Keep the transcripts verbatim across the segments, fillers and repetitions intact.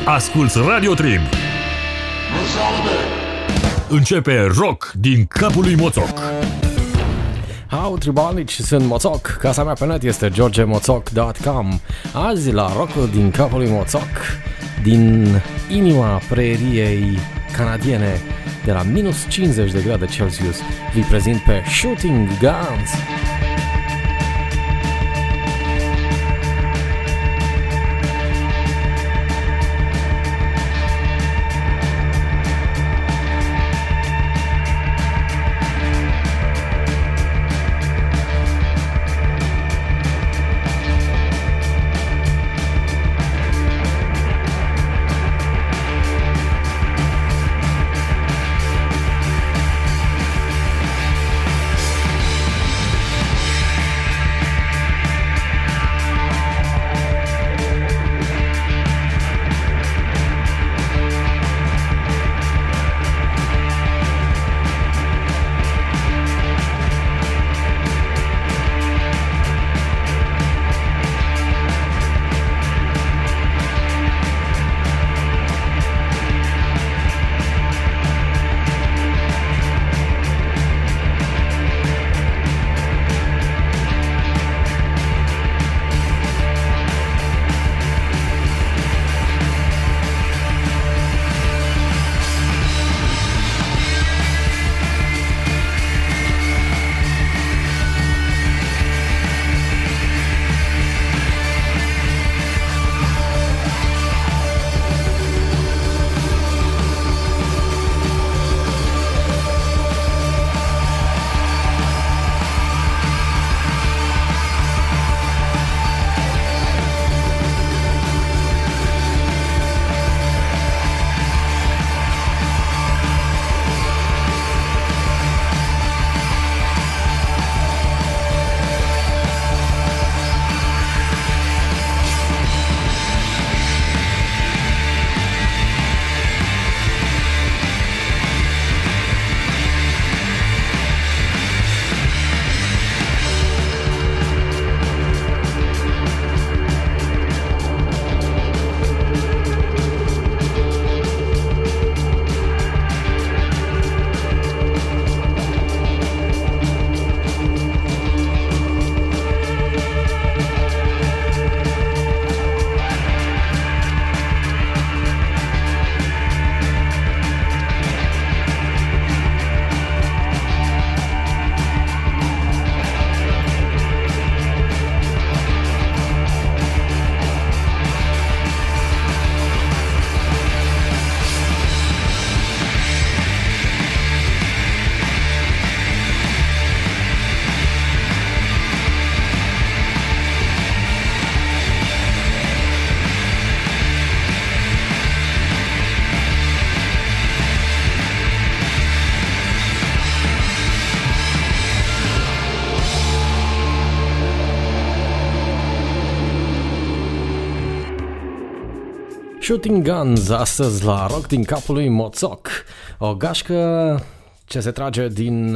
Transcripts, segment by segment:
Asculți Radio Trib. Începe rock din capul lui Moțoc. Hau, tribalici, sunt Moțoc. Casa mea pe net este george moțoc punct com. Azi la rock din capul lui Moțoc, din inima preriei canadiene, de la minus cincizeci de grade Celsius, vi prezint pe Shooting Guns. Shooting Guns, astăzi la rock din capul lui Moțoc. O gașcă ce se trage din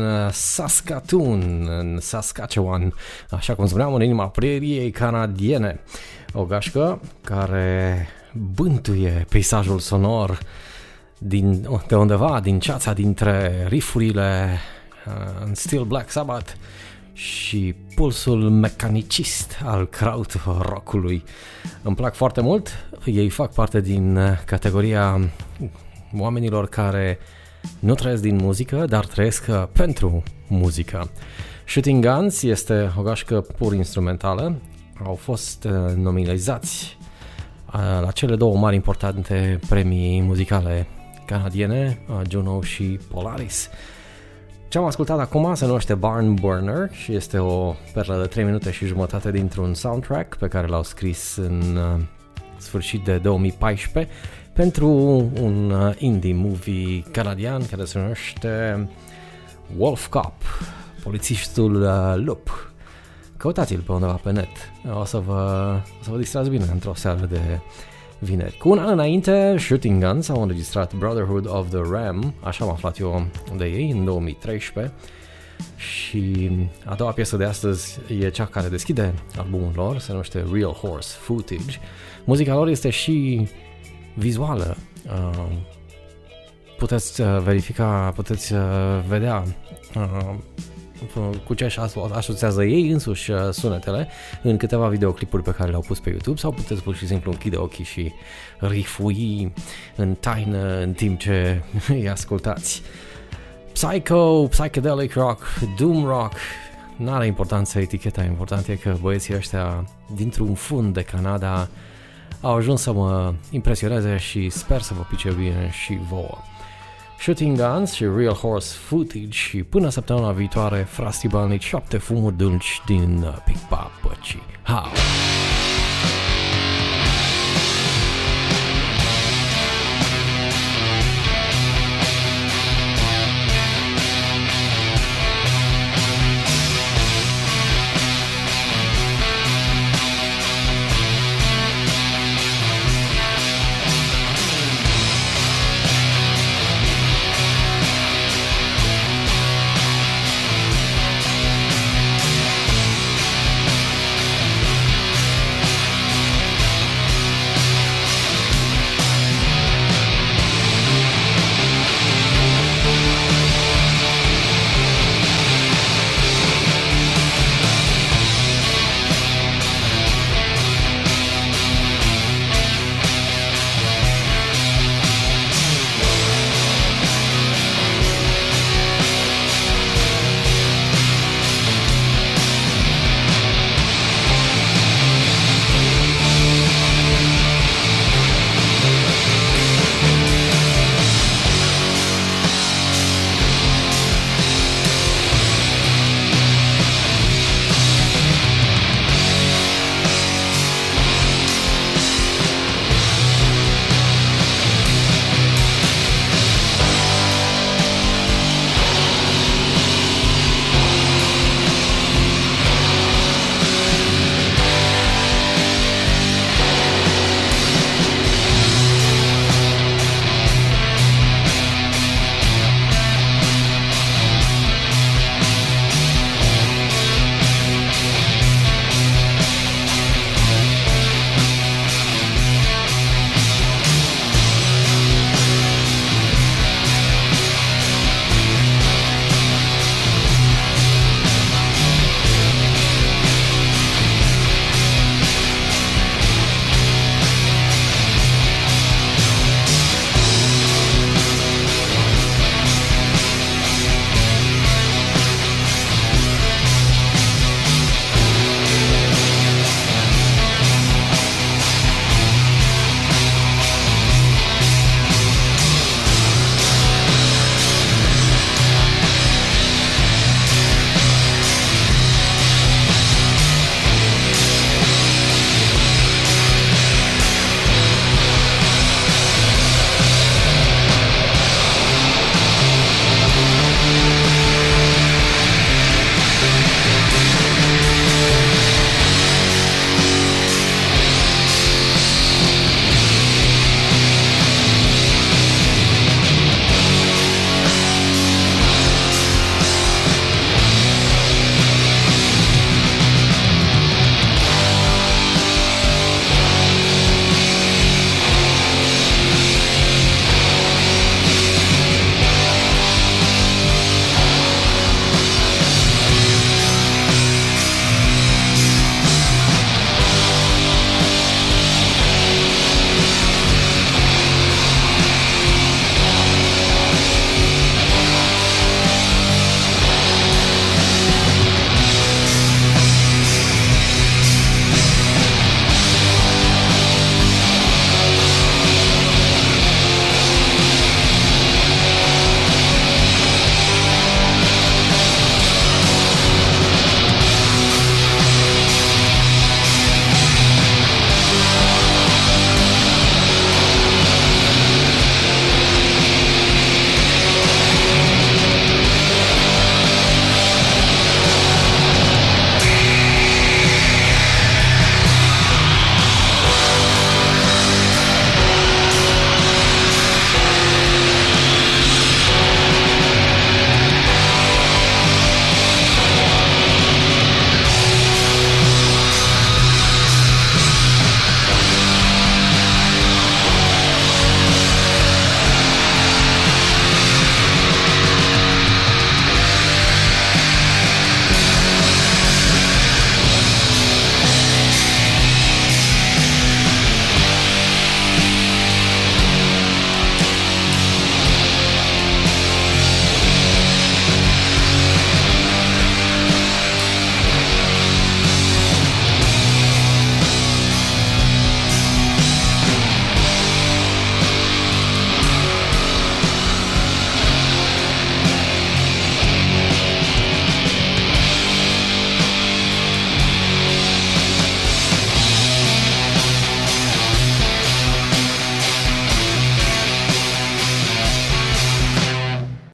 Saskatoon, în Saskatchewan, așa cum spuneam, în inima preriei canadiene. O gașcă care bântuie peisajul sonor din, de undeva, din ceața dintre riffurile uh, în stil Black Sabbath și pulsul mecanicist al krautrock-ului. Îmi plac foarte mult, ei fac parte din categoria oamenilor care nu trăiesc din muzică, dar trăiesc pentru muzică. Shooting Guns este o gașcă pur instrumentală, au fost nominalizați la cele două mari importante premii muzicale canadiene, Juno și Polaris. Ce am ascultat acum se numește Barn Burner și este o perlă de trei minute și jumătate dintr-un soundtrack pe care l-au scris în uh, sfârșit de două mii paisprezece pentru un uh, indie movie canadian care se numește Wolf Cop, polițistul uh, lup. Căutați-l pe undeva pe net, o să vă, o să vă distrați bine într-o seară de vineri. Cu un an înainte, Shooting Guns au înregistrat Brotherhood of the Ram, așa am aflat eu de ei, în două mii treisprezece, și a doua piesă de astăzi e cea care deschide albumul lor, se numește Real Horse Footage. Muzica lor este și vizuală. Uh, puteți verifica, puteți vedea uh, cu ce își asociază ei însuși sunetele în câteva videoclipuri pe care le-au pus pe YouTube, sau puteți pur și simplu închide ochii și rifui în taină în timp ce îi ascultați. Psycho, psychedelic rock, doom rock, n-are importanță eticheta, important e că băieții ăștia dintr-un fund de Canada au ajuns să mă impresioneze și sper să vă pice bine și vouă. Shooting Guns și Real Horse Footage și până săptămâna viitoare, Frosty Balnic, șapte fumuri dulci din Big Papa How.